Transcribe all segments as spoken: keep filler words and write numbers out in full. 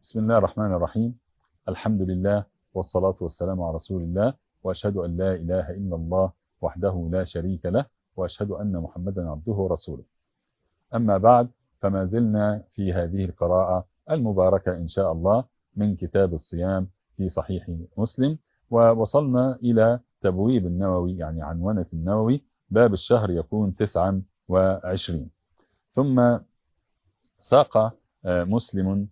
بسم الله الرحمن الرحيم. الحمد لله والصلاة والسلام على رسول الله، وأشهد أن لا إله إلا الله وحده لا شريك له، وأشهد أن محمدا عبده ورسوله. أما بعد، فما زلنا في هذه القراءة المباركة إن شاء الله من كتاب الصيام في صحيح مسلم، ووصلنا إلى تبويب النووي، يعني عنونة النووي، باب الشهر يكون تسعا وعشرين. ثم ساق مسلم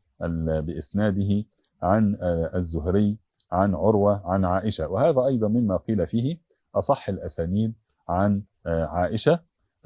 بإسناده عن الزهري عن عروة عن عائشة، وهذا أيضا مما قيل فيه أصح الأسانيد عن عائشة.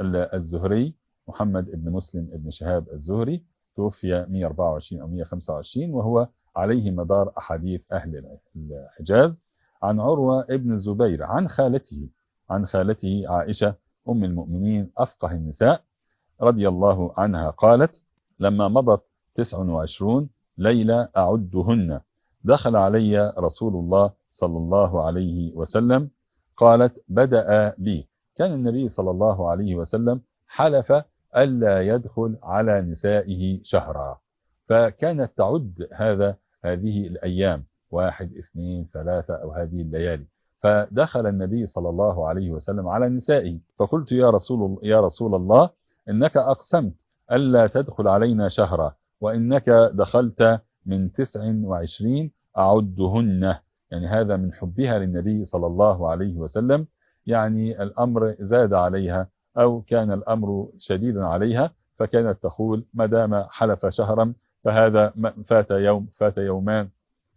الزهري محمد بن مسلم بن شهاب الزهري توفي مئة وأربعة وعشرين أو مئة وخمسة وعشرين، وهو عليه مدار أحاديث أهل الحجاز. عن عروة ابن الزبير عن خالته عن خالته عائشة أم المؤمنين أفقه النساء رضي الله عنها قالت: لما مضت تسع وعشرون ليلة أعدهن دخل علي رسول الله صلى الله عليه وسلم. قالت: بدأ بي. كان النبي صلى الله عليه وسلم حلف ألا يدخل على نسائه شهرا، فكانت تعد هذا هذه الأيام واحد اثنين ثلاثة أو هذه الليالي. فدخل النبي صلى الله عليه وسلم على نسائه، فقلت: يا رسول يا رسول الله، إنك أقسمت ألا تدخل علينا شهرا، وإنك دخلت من تسع وعشرين أعدهن. يعني هذا من حبها للنبي صلى الله عليه وسلم، يعني الأمر زاد عليها أو كان الأمر شديدا عليها، فكانت تقول: ما دام حلف شهرا فهذا فات يوم فات يومان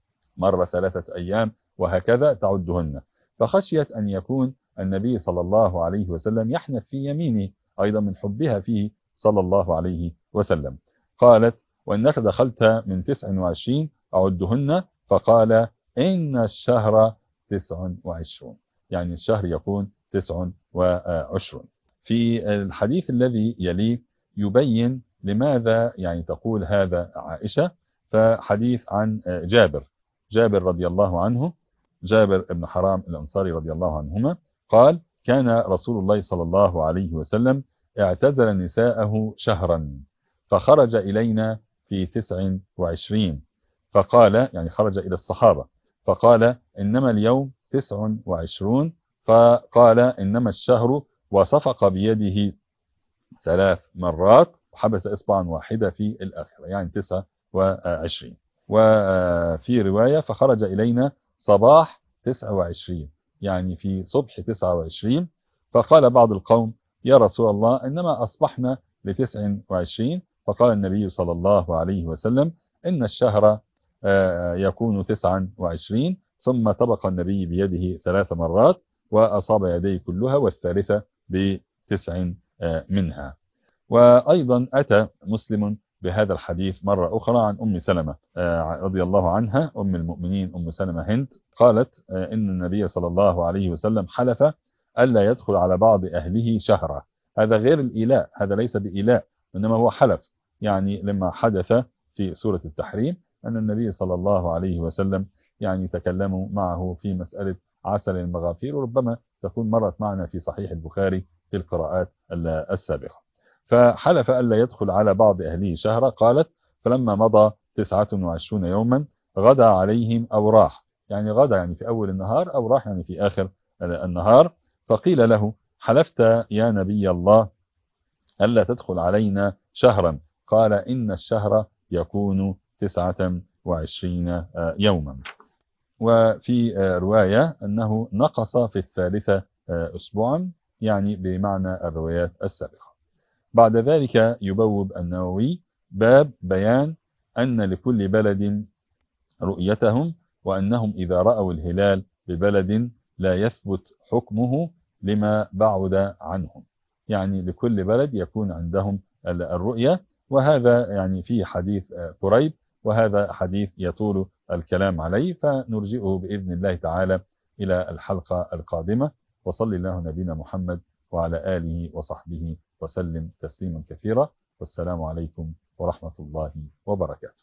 مر ثلاثة أيام، وهكذا تعدهن. فخشيت أن يكون النبي صلى الله عليه وسلم يحنث في يمينه أيضا من حبها فيه صلى الله عليه وسلم. قالت: وإنك دخلت من تسع وعشرين أعدهن. فقال: إن الشهر تسع وعشرون، يعني الشهر يكون تسع وعشرون. في الحديث الذي يليه يبين لماذا يعني تقول هذا عائشة. فحديث عن جابر جابر رضي الله عنه، جابر بن حرام الأنصاري رضي الله عنهما، قال: كان رسول الله صلى الله عليه وسلم اعتزل نساءه شهرا، فخرج إلينا في تسع وعشرين، فقال، يعني خرج إلى الصحابة، فقال: إنما اليوم تسع وعشرون. فقال: إنما الشهر، وصفق بيده ثلاث مرات وحبس إصبعا واحدة في الآخرة، يعني تسع وعشرين. وفي رواية: فخرج إلينا صباح تسع وعشرين، يعني في صبح تسع وعشرين. فقال بعض القوم: يا رسول الله، إنما أصبحنا لتسع وعشرين. فقال النبي صلى الله عليه وسلم: إن الشهر يكون تسعا وعشرين. ثم طبق النبي بيده ثلاث مرات وأصاب يديه كلها، والثالثة بتسع منها. وأيضا أتى مسلم بهذا الحديث مرة أخرى عن أم سلمة رضي الله عنها، أم المؤمنين أم سلمة هند، قالت: إن النبي صلى الله عليه وسلم حلف ألا يدخل على بعض أهله شهرا. هذا غير الإيلاء، هذا ليس بإيلاء، إنما هو حلف. يعني لما حدث في سورة التحريم أن النبي صلى الله عليه وسلم يعني تكلموا معه في مسألة عسل المغافير، وربما تكون مرت معنا في صحيح البخاري في القراءات السابقة. فحلف ألا يدخل على بعض أهله شهرا. قالت: فلما مضى تسعة وعشرون يوما غدا عليهم أو راح، يعني غدا يعني في أول النهار، أو راح يعني في آخر النهار. فقيل له: حلفت يا نبي الله ألا تدخل علينا شهرا؟ قال: إن الشهر يكون تسعة وعشرين يوما. وفي رواية أنه نقص في الثالثة أسبوعا، يعني بمعنى الروايات السابقة. بعد ذلك يبوب النووي باب بيان أن لكل بلد رؤيتهم، وأنهم إذا رأوا الهلال ببلد لا يثبت حكمه لما بعد عنهم، يعني لكل بلد يكون عندهم الرؤية. وهذا يعني في حديث قريب، وهذا حديث يطول الكلام عليه، فنرجئه بإذن الله تعالى إلى الحلقة القادمة. وصلى الله نبينا محمد وعلى آله وصحبه وسلم تسليما كثيرا، والسلام عليكم ورحمة الله وبركاته.